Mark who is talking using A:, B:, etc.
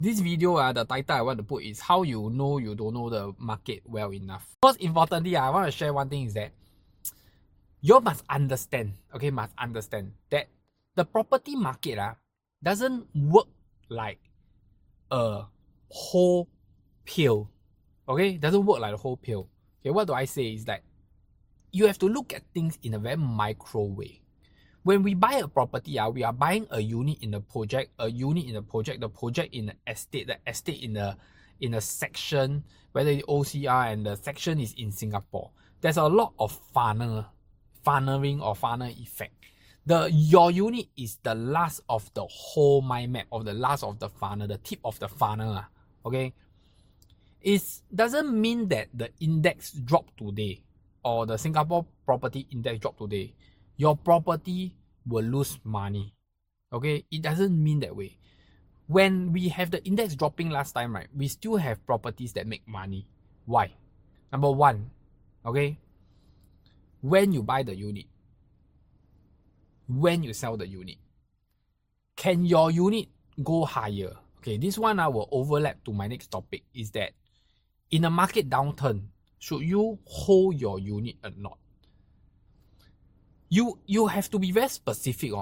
A: This video, the title I want to put is how you know you don't know the market well enough. Most importantly, I want to share one thing is that you must understand, must understand that the property market doesn't work like a whole pill. Doesn't work like a whole pill. What do I say is that you have to look at things in a very micro way. When we buy a property, we are buying a unit in the project, the project in the estate in a section, whether it's OCR and the section is in Singapore. There's a lot of funnering or funnel effect. Your unit is the last of the whole mind map, of the last of the funnel, the tip of the funnel. It doesn't mean that the index dropped today or the Singapore property index dropped today, your property will lose money. It doesn't mean that way. When we have the index dropping last time, right, we still have properties that make money. Why? Number one, when you buy the unit, when you sell the unit, can your unit go higher? This one will overlap to my next topic, is that in a market downturn, should you hold your unit or not? You have to be very specific on